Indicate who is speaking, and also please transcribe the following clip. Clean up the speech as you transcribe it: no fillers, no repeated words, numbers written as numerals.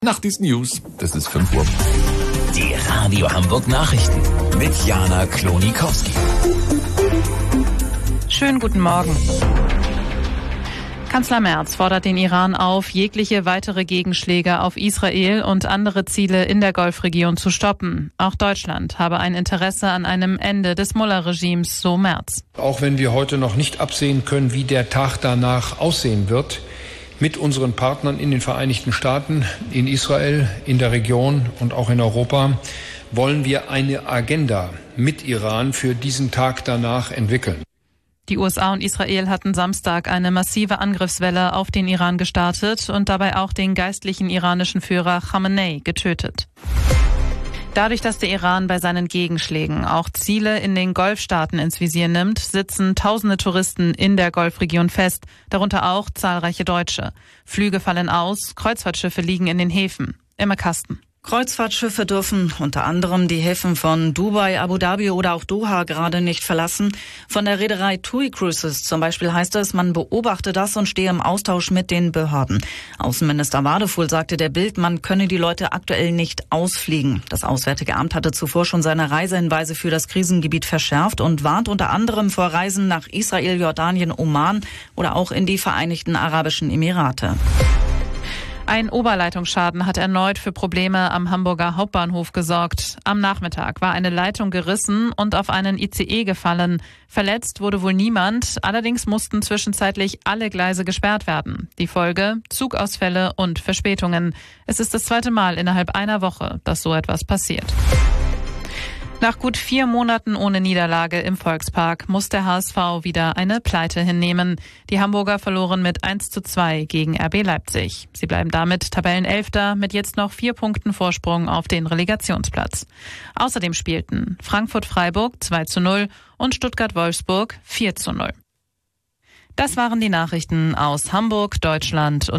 Speaker 1: Nach diesen News, das ist 5 Uhr.
Speaker 2: Die Radio Hamburg Nachrichten mit Jana Klonikowski.
Speaker 3: Schönen guten Morgen. Kanzler Merz fordert den Iran auf, jegliche weitere Gegenschläge auf Israel und andere Ziele in der Golfregion zu stoppen. Auch Deutschland habe ein Interesse an einem Ende des Mullah-Regimes, so Merz.
Speaker 4: Auch wenn wir heute noch nicht absehen können, wie der Tag danach aussehen wird, mit unseren Partnern in den Vereinigten Staaten, in Israel, in der Region und auch in Europa, wollen wir eine Agenda mit Iran für diesen Tag danach entwickeln.
Speaker 3: Die USA und Israel hatten Samstag eine massive Angriffswelle auf den Iran gestartet und dabei auch den geistlichen iranischen Führer Khamenei getötet. Dadurch, dass der Iran bei seinen Gegenschlägen auch Ziele in den Golfstaaten ins Visier nimmt, sitzen tausende Touristen in der Golfregion fest, darunter auch zahlreiche Deutsche. Flüge fallen aus, Kreuzfahrtschiffe liegen in den Häfen. Emma Kasten.
Speaker 5: Kreuzfahrtschiffe dürfen unter anderem die Häfen von Dubai, Abu Dhabi oder auch Doha gerade nicht verlassen. Von der Reederei TUI Cruises zum Beispiel heißt es, man beobachte das und stehe im Austausch mit den Behörden. Außenminister Wadefuhl sagte der Bild, man könne die Leute aktuell nicht ausfliegen. Das Auswärtige Amt hatte zuvor schon seine Reisehinweise für das Krisengebiet verschärft und warnt unter anderem vor Reisen nach Israel, Jordanien, Oman oder auch in die Vereinigten Arabischen Emirate.
Speaker 3: Ein Oberleitungsschaden hat erneut für Probleme am Hamburger Hauptbahnhof gesorgt. Am Nachmittag war eine Leitung gerissen und auf einen ICE gefallen. Verletzt wurde wohl niemand, allerdings mussten zwischenzeitlich alle Gleise gesperrt werden. Die Folge: Zugausfälle und Verspätungen. Es ist das zweite Mal innerhalb einer Woche, dass so etwas passiert. Nach gut 4 Monaten ohne Niederlage im Volkspark muss der HSV wieder eine Pleite hinnehmen. Die Hamburger verloren mit 1:2 gegen RB Leipzig. Sie bleiben damit Tabellenelfter mit jetzt noch 4 Punkten Vorsprung auf den Relegationsplatz. Außerdem spielten Frankfurt-Freiburg 2:0 und Stuttgart-Wolfsburg 4:0. Das waren die Nachrichten aus Hamburg, Deutschland und